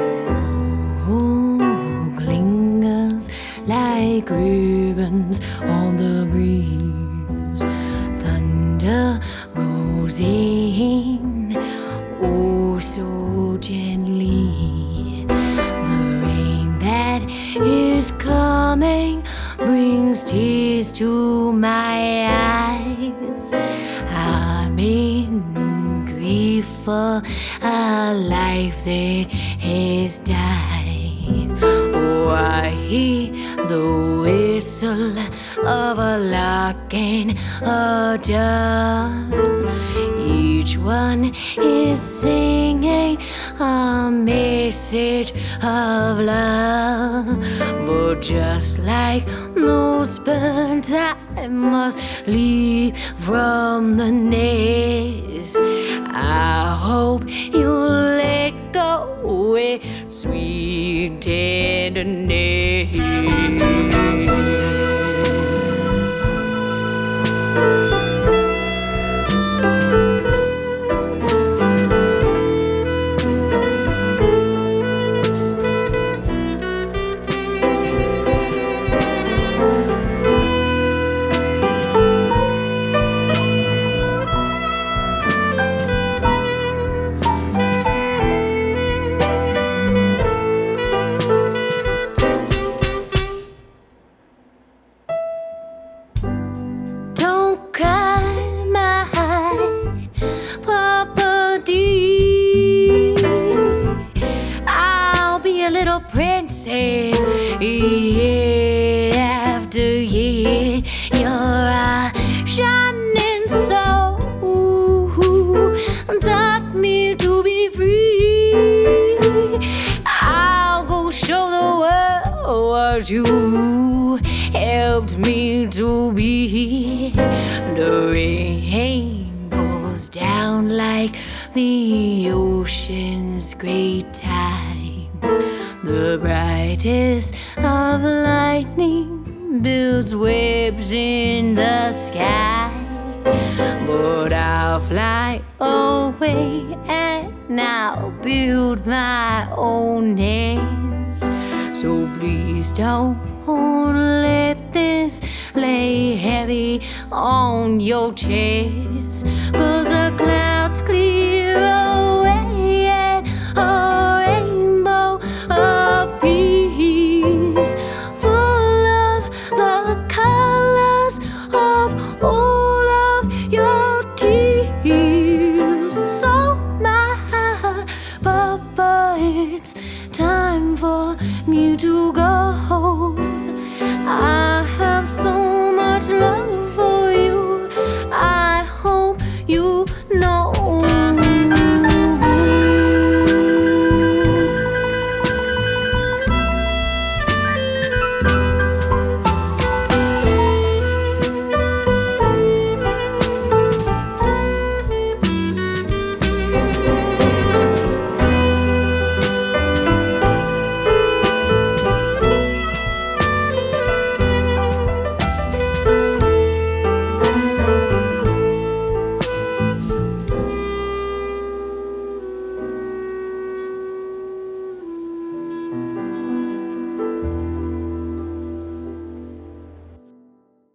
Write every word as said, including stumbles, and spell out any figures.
Smoke lingers like ribbons on the breeze. Thunder rolls in, oh so gently. The rain that is coming brings tears to my eyes. I'm in grief for a life that has died. Oh, I hear the whistle of a lark and a dove. Each one is singing a message of love. But just like those birds, I must leave from the nest. I hope you'll let go with sweet tenderness. Don't cry, my Papa dear. I'll be a little princess year after year. You're a shining soul, taught me to be free. I'll go show the world what you helped me to be. The rain pours down like the ocean's great tides. The brightest of lightning builds webs in the sky. But I'll fly away and I'll build my own nest. So please don't let this lay heavy on your chest. 'Cause the clouds clear away and a rainbow appears, full of the colors of all of your tears. So my Papa, it's time for me to go.